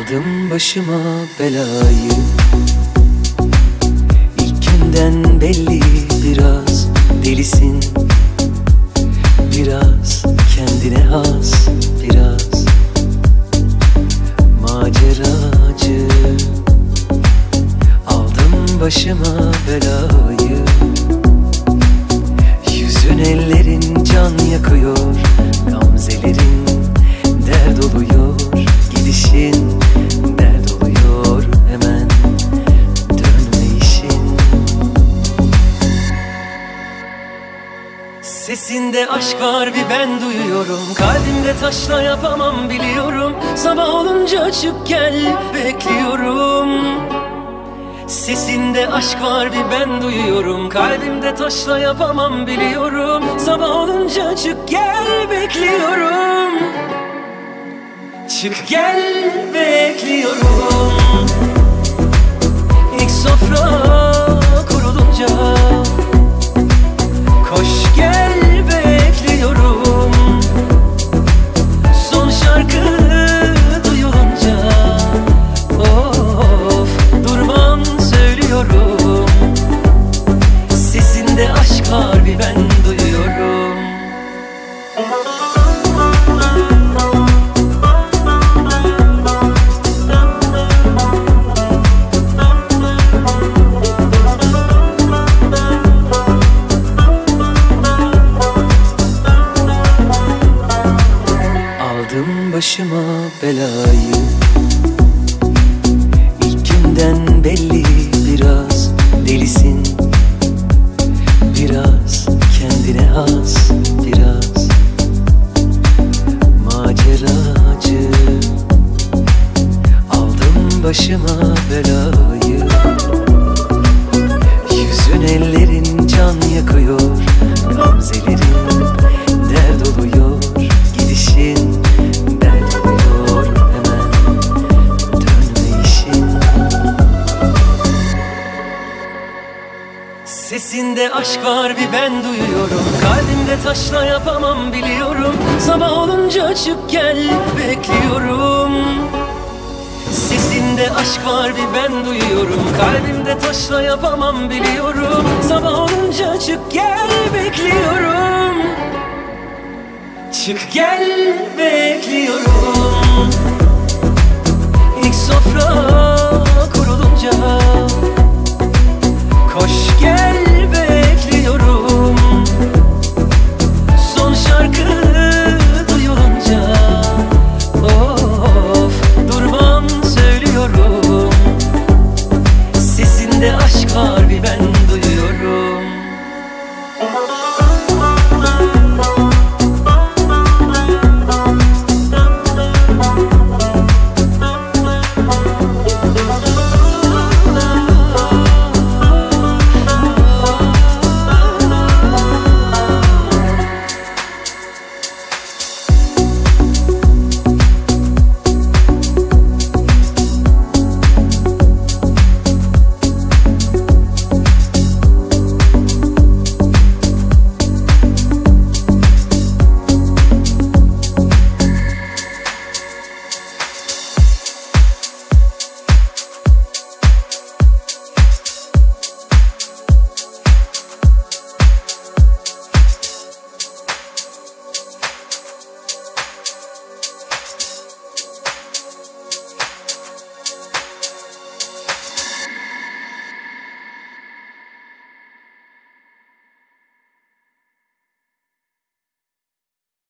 Aldım başıma belayı, İlk günden belli biraz delisin, biraz kendine has, biraz maceracı. Aldım başıma belayı, yüzün ellerin can yakıyor, gamzelerin dert oluyor, gidişin dert oluyor, hemen dönmeyişin. Sesinde aşk var bir ben duyuyorum, kalbimde taşla yapamam biliyorum. Sabah olunca açıp gel bekliyorum. Sesinde aşk var bir ben duyuyorum, kalbimde taşla yapamam biliyorum. Sabah olunca çık gel bekliyorum. Çık gel bekliyorum. İlk sofra kurulunca koş gel bekliyorum. Son şarkı duyulunca of durmam söylüyorum. Sesinde aşk var bir ben duyuyorum. Aldım başıma belayı, İlk günden belli biraz delisin, biraz kendine has, biraz maceracı. Aldım başıma belayı, yüzün ellerin can yakıyor, gamzelerin dert oluyor, gidişin dert oluyor, hemen dönmeyişin. Sesinde aşk var bir ben duyuyorum, kalbimde taşla yapamam biliyorum. Sabah olunca açıp gel bekliyorum. Sesinde aşk var bir ben duyuyorum, kalbimde taşla yapamam biliyorum. Sabah olunca açıp gel bekliyorum. Çık gel bekliyorum. İlk sofra kurulunca koş gel bekliyorum. Son şarkı duyulunca of durmam söylüyorum. Sesinde aşk var bir ben duyuyorum.